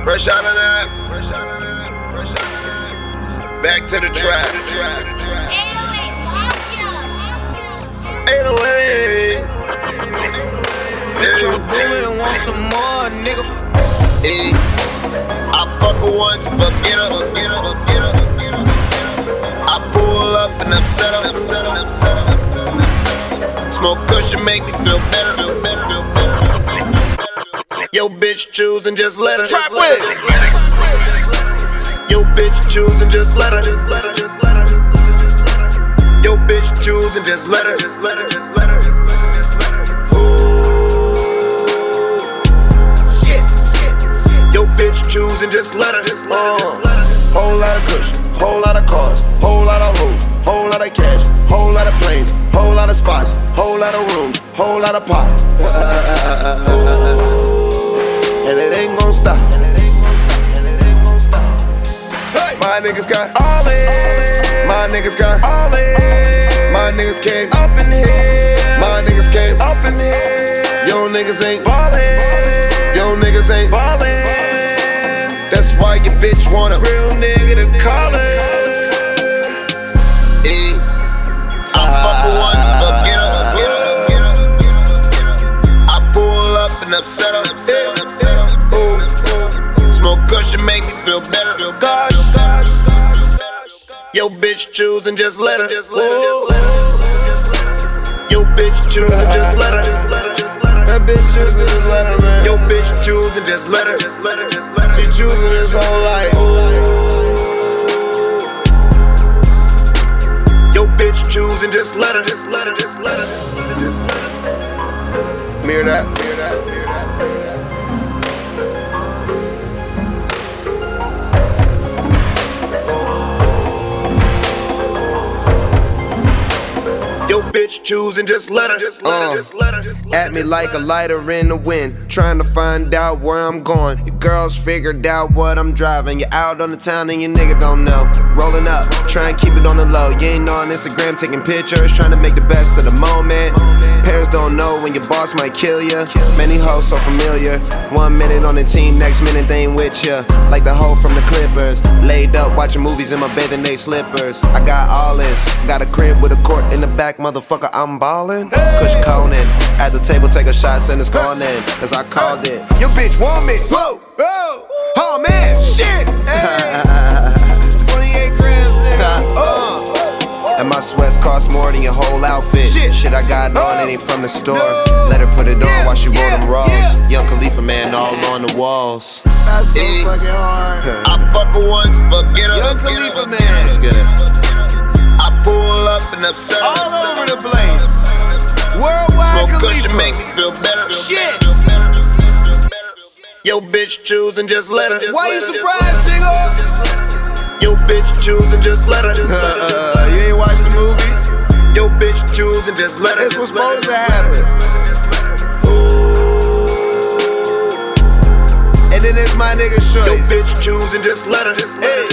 Fresh out of that. Back to the trap. 808. Bitch, I'm booming, want some more, nigga. Hey, I fuck her once, forget her. I pull up and upset her. Smoke cushion make me feel better. Yo, bitch, choose and just let her. Trap Wiz. Yo, bitch, choose and just let her. Yo, bitch, choose and just let her. Yo, bitch, choose and just let her. Whole lot of cushion, whole lot of cars, whole lot of hoes, whole lot of cash, whole lot of planes, whole lot of spots, whole lot of rooms, whole lot of pot. And it ain't gon' stop. My niggas got all in. My niggas got all in. My niggas came up in here. My niggas came up in here. Yo niggas ain't ballin'. Yo niggas ain't ballin'. That's why your bitch want a real nigga to call it. I fuck her once, forget her. I pull up and upset her. Smoke cushion make me feel better. Yo bitch choose and just let her. Yo bitch choose and just let her. That bitch choose and just let her, man. Yo bitch choose and just let her. She choosing his whole life. Yo bitch choose and just let her. Mirror that. Yo, bitch, choose and just let her. At me like a lighter in the wind, trying to find out where I'm going. Your girls figured out what I'm driving. You're out on the town and your nigga don't know. Rolling up, try and keep it on the low. You ain't on Instagram taking pictures, trying to make the best of the moment. Parents don't know when your boss might kill you. Many hoes so familiar. 1 minute on the team, next minute they ain't with ya. Like the hoe from the Clippers, laid up watching movies in my bathing ape slippers. I got all this, got a crib with a court in the back, motherfucker, I'm ballin'. Kush Conan, at the table take a shot, send a score in, cause I called it. Your bitch want me. Whoa, whoa, oh man, shit. 28 grams, nigga. And my sweats cost more than your whole outfit. Shit I got on, it ain't from the store. Let her put it on while she roll them raws. Young Khalifa, man, all on the walls. That's so fucking hard. I fuck her once, forget her. Young Khalifa, man. Let's get it. I pull up and upset her. All over the place. Worldwide Smoke Khalifa. cushion make me feel better. Shit. Yo bitch choose and just let her. Why you surprised, nigga? Yo bitch choose and just let her. You ain't watched the movies? Yo bitch choose and just let her. That's what's supposed to happen. And then it's my nigga's choice. Yo bitch choose and just let her. Hey.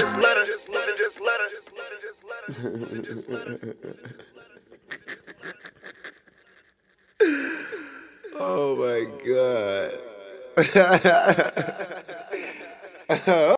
Oh my God.